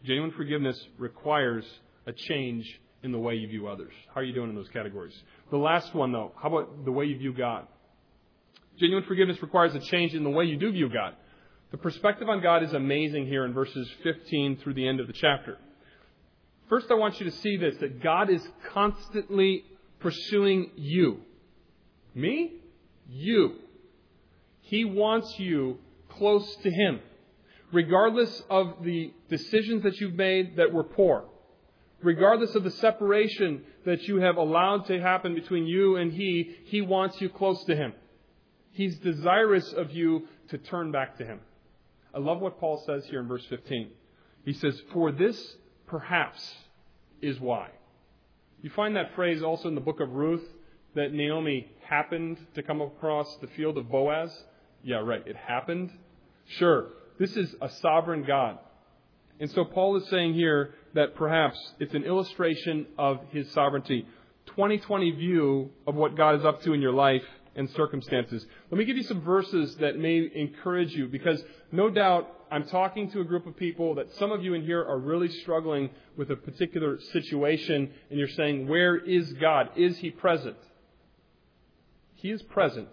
Genuine forgiveness requires a change in the way you view others. How are you doing in those categories? The last one, though, how about the way you view God? Genuine forgiveness requires a change in the way you do view God. The perspective on God is amazing here in verses fifteen through the end of the chapter. First, I want you to see this, that God is constantly pursuing you. Me? You. He wants you close to Him. Regardless of the decisions that you've made that were poor. Regardless of the separation that you have allowed to happen between you and He, He wants you close to Him. He's desirous of you to turn back to Him. I love what Paul says here in verse fifteen. He says, "For this perhaps is why." You find that phrase also in the book of Ruth, that Naomi happened to come across the field of Boaz. Yeah, right. It happened. Sure. This is a sovereign God. And so Paul is saying here that perhaps it's an illustration of His sovereignty. twenty twenty view of what God is up to in your life and circumstances. Let me give you some verses that may encourage you, because no doubt I'm talking to a group of people that some of you in here are really struggling with a particular situation, and you're saying, where is God? Is He present? He is present.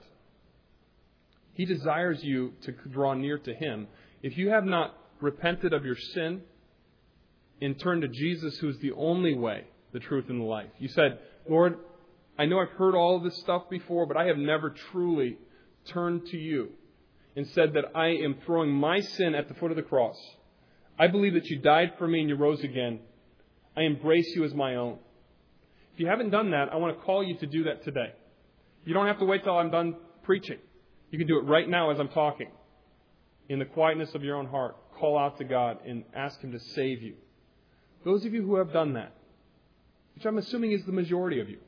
He desires you to draw near to Him. If you have not repented of your sin and turned to Jesus, who is the only way, the truth, and the life. You said, Lord, I know I've heard all of this stuff before, but I have never truly turned to You and said that I am throwing my sin at the foot of the cross. I believe that You died for me and You rose again. I embrace You as my own. If you haven't done that, I want to call you to do that today. You don't have to wait till I'm done preaching. You can do it right now as I'm talking. In the quietness of your own heart, call out to God and ask Him to save you. Those of you who have done that, which I'm assuming is the majority of you,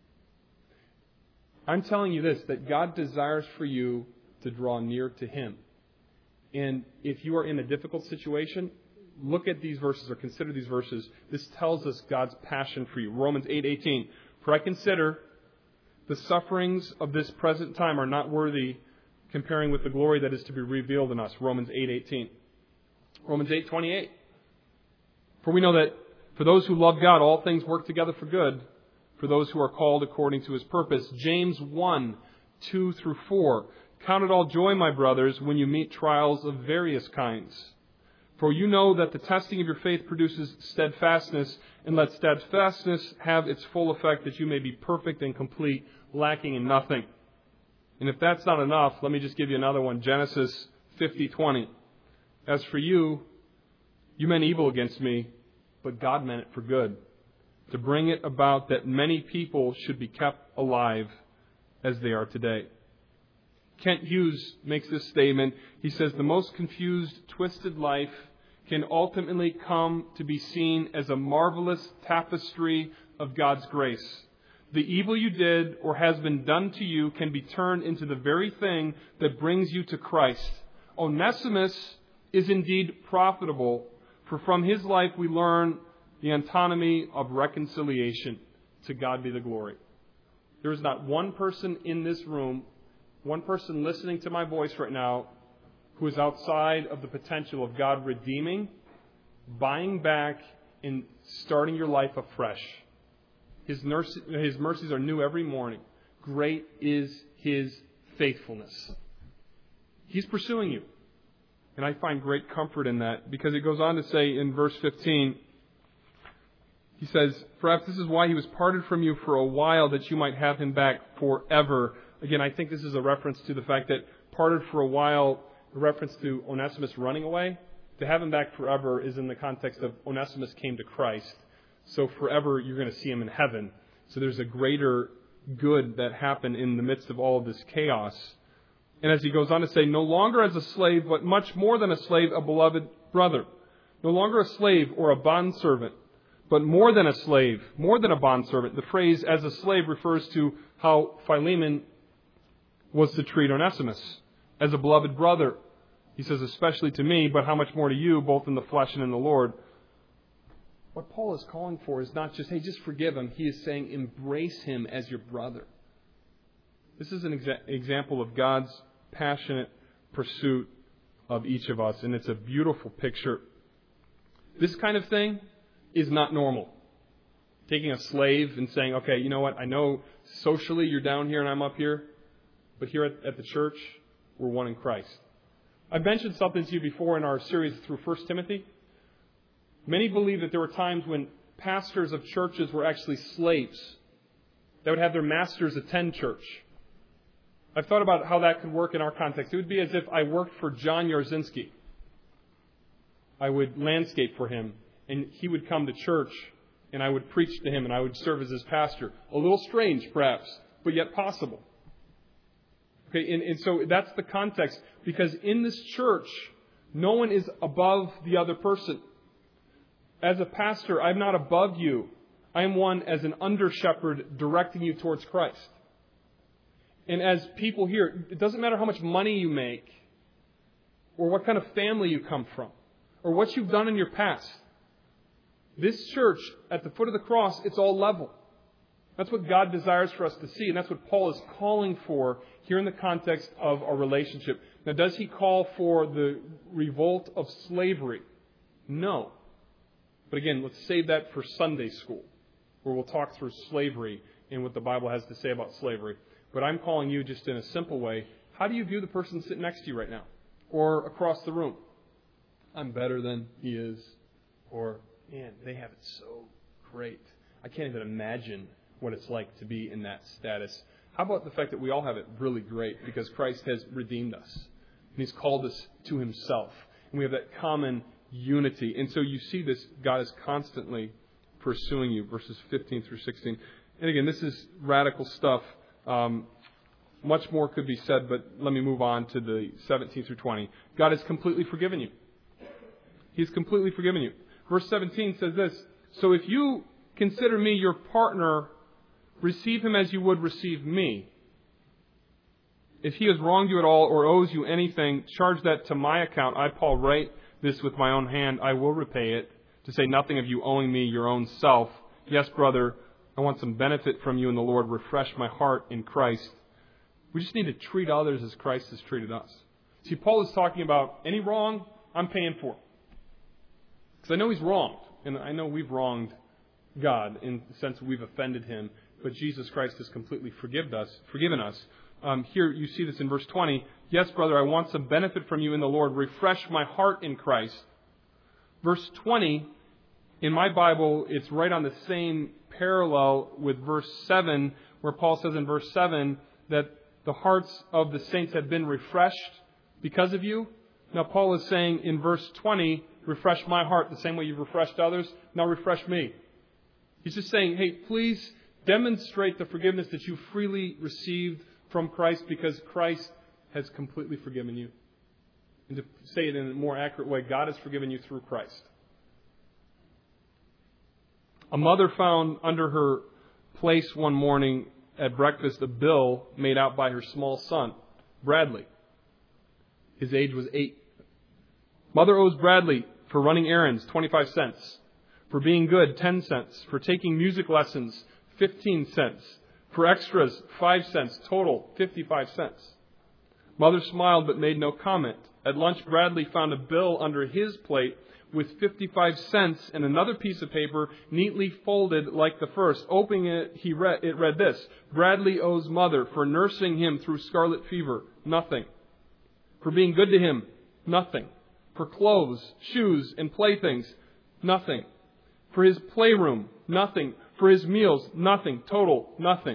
I'm telling you this, that God desires for you to draw near to Him. And if you are in a difficult situation, look at these verses or consider these verses. This tells us God's passion for you. Romans eight eighteen. For I consider the sufferings of this present time are not worthy comparing with the glory that is to be revealed in us. Romans eight eighteen. Romans eight twenty-eight. For we know that for those who love God, all things work together for good, for those who are called according to His purpose. James one, two through four. Count it all joy, my brothers, when you meet trials of various kinds. For you know that the testing of your faith produces steadfastness, and let steadfastness have its full effect, that you may be perfect and complete, lacking in nothing. And if that's not enough, let me just give you another one. Genesis fifty twenty. As for you, you meant evil against me, but God meant it for good, to bring it about that many people should be kept alive as they are today. Kent Hughes makes this statement. He says, the most confused, twisted life can ultimately come to be seen as a marvelous tapestry of God's grace. The evil you did or has been done to you can be turned into the very thing that brings you to Christ. Onesimus is indeed profitable, for from his life we learn the autonomy of reconciliation. To God be the glory. There is not one person in this room, one person listening to my voice right now, who is outside of the potential of God redeeming, buying back, and starting your life afresh. His, nurse, his mercies are new every morning. Great is His faithfulness. He's pursuing you. And I find great comfort in that, because it goes on to say in verse fifteen, he says, perhaps this is why He was parted from you for a while, that you might have Him back forever. Again, I think this is a reference to the fact that parted for a while, a reference to Onesimus running away. To have him back forever is in the context of Onesimus came to Christ. So forever you're going to see him in heaven. So there's a greater good that happened in the midst of all of this chaos. And as he goes on to say, no longer as a slave, but much more than a slave, a beloved brother. No longer a slave or a bondservant, but more than a slave, more than a bondservant. The phrase as a slave refers to how Philemon was to treat Onesimus. As a beloved brother, he says, especially to me, but how much more to you, both in the flesh and in the Lord. What Paul is calling for is not just, hey, just forgive him. He is saying, embrace him as your brother. This is an exa- example of God's passionate pursuit of each of us, and it's a beautiful picture. This kind of thing is not normal. Taking a slave and saying, okay, you know what, I know socially you're down here and I'm up here, but here at, at the church, we're one in Christ. I've mentioned something to you before in our series through First Timothy. Many believe that there were times when pastors of churches were actually slaves that would have their masters attend church. I've thought about how that could work in our context. It would be as if I worked for John Yarzinski. I would landscape for him, and he would come to church, and I would preach to him, and I would serve as his pastor. A little strange, perhaps, but yet possible. Okay, and, and so that's the context, because in this church, no one is above the other person. As a pastor, I'm not above you. I am one as an under-shepherd directing you towards Christ. And as people here, it doesn't matter how much money you make, or what kind of family you come from, or what you've done in your past. This church, at the foot of the cross, it's all level. That's what God desires for us to see, and that's what Paul is calling for here in the context of our relationship. Now, does he call for the revolt of slavery? No. But again, let's save that for Sunday school, where we'll talk through slavery and what the Bible has to say about slavery. But I'm calling you just in a simple way. How do you view the person sitting next to you right now? Or across the room? I'm better than he is. Or, man, they have it so great. I can't even imagine what it's like to be in that status. How about the fact that we all have it really great because Christ has redeemed us. And He's called us to Himself. And we have that common unity. And so you see this, God is constantly pursuing you, verses fifteen through sixteen. And again, this is radical stuff. Um, much more could be said, but let me move on to the seventeen through twenty. God has completely forgiven you. He's completely forgiven you. Verse seventeen says this, so if you consider me your partner, receive him as you would receive me. If he has wronged you at all or owes you anything, charge that to my account. I, Paul, write this with my own hand. I will repay it, to say nothing of you owing me your own self. Yes, brother, I want some benefit from you in the Lord. Refresh my heart in Christ. We just need to treat others as Christ has treated us. See, Paul is talking about any wrong, I'm paying for. Because I know he's wronged. And I know we've wronged God in the sense that we've offended Him. But Jesus Christ has completely forgiven us. Forgiven us. Um, here you see this in verse twenty. Yes, brother, I want some benefit from you in the Lord. Refresh my heart in Christ. Verse twenty, in my Bible, it's right on the same parallel with verse seven, where Paul says in verse seven that the hearts of the saints have been refreshed because of you. Now Paul is saying in verse twenty, refresh my heart the same way you've refreshed others. Now refresh me. He's just saying, hey, please demonstrate the forgiveness that you freely received from Christ because Christ has completely forgiven you. And to say it in a more accurate way, God has forgiven you through Christ. A mother found under her place one morning at breakfast a bill made out by her small son, Bradley. His age was eight. Mother owes Bradley for running errands, twenty-five cents. For being good, ten cents. For taking music lessons, fifteen cents. For extras, five cents. Total, fifty-five cents. Mother smiled but made no comment. At lunch, Bradley found a bill under his plate with fifty-five cents and another piece of paper neatly folded like the first. Opening it, he read, it read this. Bradley owes Mother for nursing him through scarlet fever, nothing. For being good to him, nothing. For clothes, shoes, and playthings, nothing. For his playroom, nothing. For his meals, nothing. Total, nothing.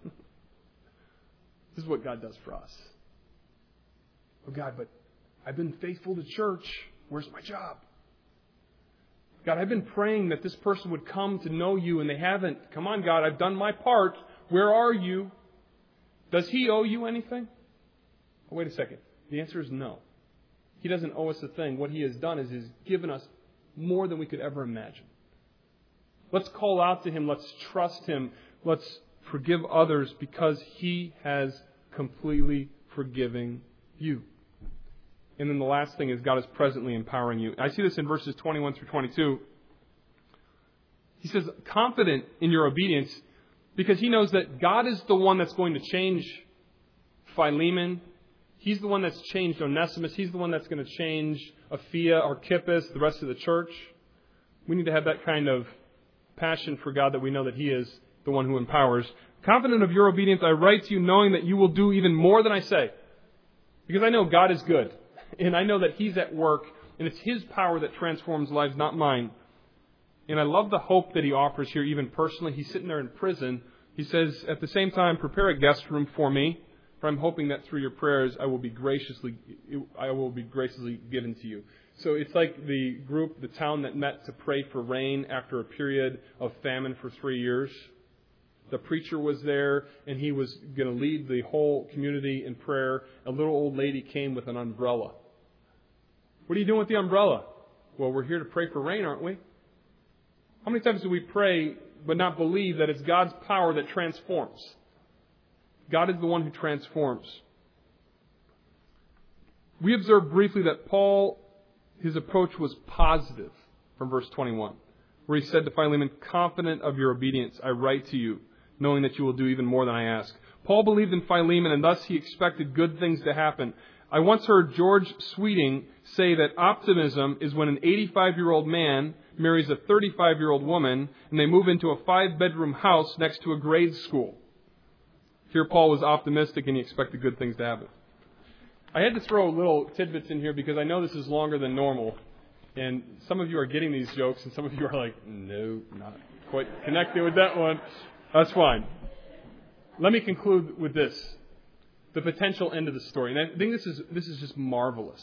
This is what God does for us. Oh God, but I've been faithful to church. Where's my job? God, I've been praying that this person would come to know you and they haven't. Come on, God, I've done my part. Where are you? Does he owe you anything? Oh, wait a second. The answer is no. He doesn't owe us a thing. What he has done is he's given us more than we could ever imagine. Let's call out to him. Let's trust him. Let's forgive others because he has completely forgiven you. And then the last thing is God is presently empowering you. I see this in verses twenty-one through twenty-two. He says, confident in your obedience because he knows that God is the one that's going to change Philemon. He's the one that's changed Onesimus. He's the one that's going to change Apphia, Archippus, the rest of the church. We need to have that kind of passion for God that we know that He is the one who empowers. Confident of your obedience, I write to you knowing that you will do even more than I say. Because I know God is good. And I know that He's at work. And it's His power that transforms lives, not mine. And I love the hope that He offers here, even personally. He's sitting there in prison. He says, at the same time, prepare a guest room for me. For I'm hoping that through your prayers, I will be graciously, I will be graciously given to you. So it's like the group, the town that met to pray for rain after a period of famine for three years. The preacher was there, and he was going to lead the whole community in prayer. A little old lady came with an umbrella. What are you doing with the umbrella? Well, we're here to pray for rain, aren't we? How many times do we pray but not believe that it's God's power that transforms? God is the one who transforms. We observed briefly that Paul, his approach was positive from verse twenty-one, where he said to Philemon, confident of your obedience, I write to you, knowing that you will do even more than I ask. Paul believed in Philemon, and thus he expected good things to happen. I once heard George Sweeting say that optimism is when an eighty-five-year-old man marries a thirty-five-year-old woman, and they move into a five-bedroom house next to a grade school. Here Paul was optimistic, and he expected good things to happen. I had to throw little tidbits in here because I know this is longer than normal. And some of you are getting these jokes, and some of you are like, no, not quite connecting with that one. That's fine. Let me conclude with this. The potential end of the story. And I think this is this is just marvelous.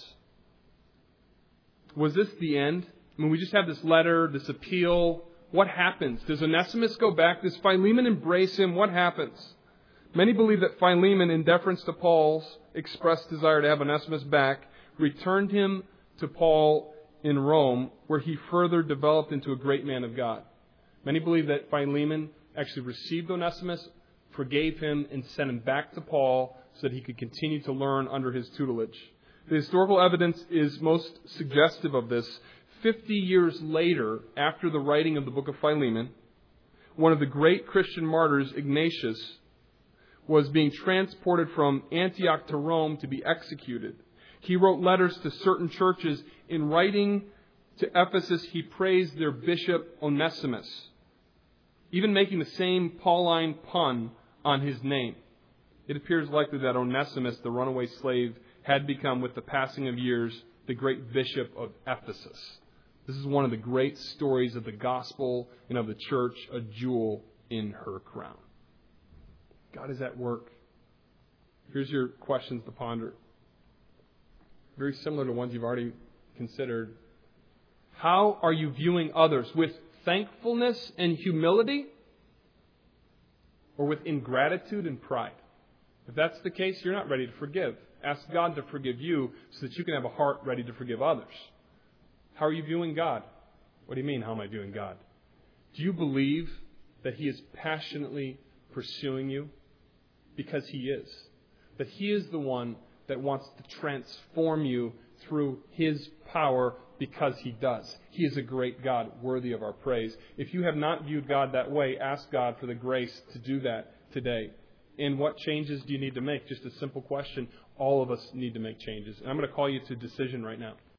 Was this the end? I mean, we just have this letter, this appeal. What happens? Does Onesimus go back? Does Philemon embrace him? What happens? Many believe that Philemon, in deference to Paul's expressed desire to have Onesimus back, returned him to Paul in Rome, where he further developed into a great man of God. Many believe that Philemon actually received Onesimus, forgave him, and sent him back to Paul so that he could continue to learn under his tutelage. The historical evidence is most suggestive of this. Fifty years later, after the writing of the book of Philemon, one of the great Christian martyrs, Ignatius, was being transported from Antioch to Rome to be executed. He wrote letters to certain churches. In writing to Ephesus, he praised their bishop Onesimus, even making the same Pauline pun on his name. It appears likely that Onesimus, the runaway slave, had become, with the passing of years, the great bishop of Ephesus. This is one of the great stories of the gospel and of the church, a jewel in her crown. God is at work. Here's your questions to ponder. Very similar to ones you've already considered. How are you viewing others? With thankfulness and humility? Or with ingratitude and pride? If that's the case, you're not ready to forgive. Ask God to forgive you so that you can have a heart ready to forgive others. How are you viewing God? What do you mean, how am I viewing God? Do you believe that He is passionately pursuing you? Because He is. That He is the one that wants to transform you through His power, because He does. He is a great God, worthy of our praise. If you have not viewed God that way, ask God for the grace to do that today. And what changes do you need to make? Just a simple question. All of us need to make changes. And I'm going to call you to decision right now.